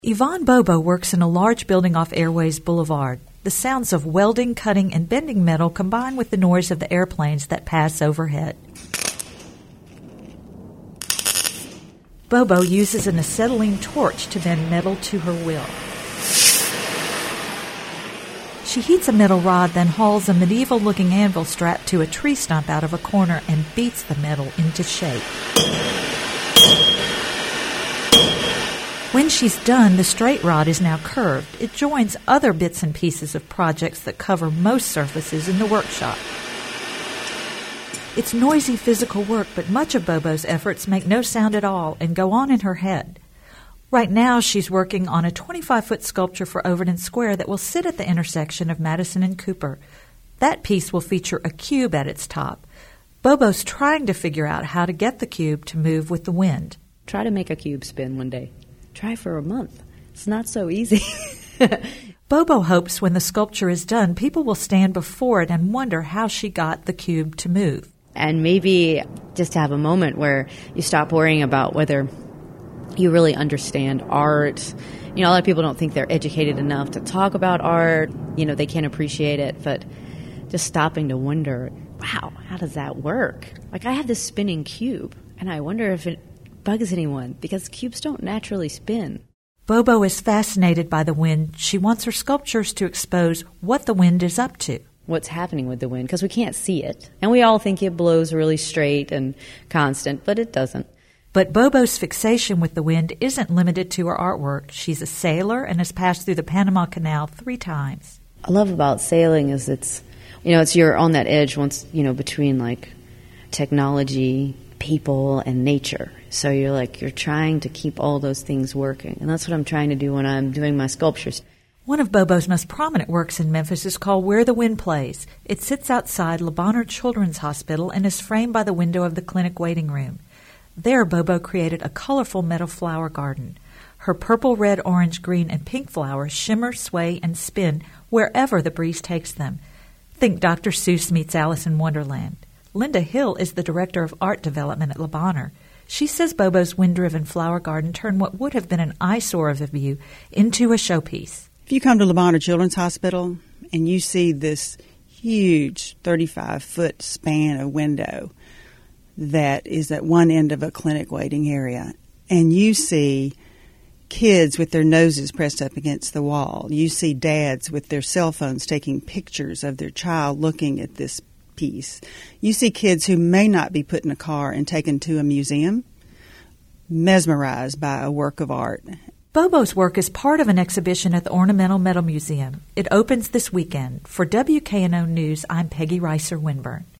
Yvonne Bobo works in a large building off Airways Boulevard. The sounds of welding, cutting, and bending metal combine with the noise of the airplanes that pass overhead. Bobo uses an acetylene torch to bend metal to her will. She heats a metal rod, then hauls a medieval-looking anvil strapped to a tree stump out of a corner and beats the metal into shape. When she's done, the straight rod is now curved. It joins other bits and pieces of projects that cover most surfaces in the workshop. It's noisy physical work, but much of Bobo's efforts make no sound at all and go on in her head. Right now, she's working on a 25-foot sculpture for Overton Square that will sit at the intersection of Madison and Cooper. That piece will feature a cube at its top. Bobo's trying to figure out how to get the cube to move with the wind. Try to make a cube spin one day. Try for a month. It's not so easy. Bobo hopes when the sculpture is done, people will stand before it and wonder how she got the cube to move. And maybe just have a moment where you stop worrying about whether you really understand art. You know, a lot of people don't think they're educated enough to talk about art. You know, they can't appreciate it. But just stopping to wonder, wow, how does that work? Like, I have this spinning cube, and I wonder if it bugs anyone, because cubes don't naturally spin. Bobo is fascinated by the wind. She wants her sculptures to expose what the wind is up to. What's happening with the wind, because we can't see it. And we all think it blows really straight and constant, but it doesn't. But Bobo's fixation with the wind isn't limited to her artwork. She's a sailor and has passed through the Panama Canal 3 times. I love about sailing is it's you're on that edge once, between like technology, people, and nature. So you're trying to keep all those things working. And that's what I'm trying to do when I'm doing my sculptures. One of Bobo's most prominent works in Memphis is called Where the Wind Plays. It sits outside Le Bonheur Children's Hospital and is framed by the window of the clinic waiting room. There, Bobo created a colorful metal flower garden. Her purple, red, orange, green, and pink flowers shimmer, sway, and spin wherever the breeze takes them. Think Dr. Seuss meets Alice in Wonderland. Linda Hill is the director of art development at Le Bonheur. She says Bobo's wind-driven flower garden turned what would have been an eyesore of a view into a showpiece. If you come to Le Bonheur Children's Hospital and you see this huge 35-foot span of window that is at one end of a clinic waiting area, and you see kids with their noses pressed up against the wall, you see dads with their cell phones taking pictures of their child looking at this piece, you see kids who may not be put in a car and taken to a museum, mesmerized by a work of art. Bobo's work is part of an exhibition at the Ornamental Metal Museum. It opens this weekend. For WKNO News, I'm Peggy Reiser Winburn.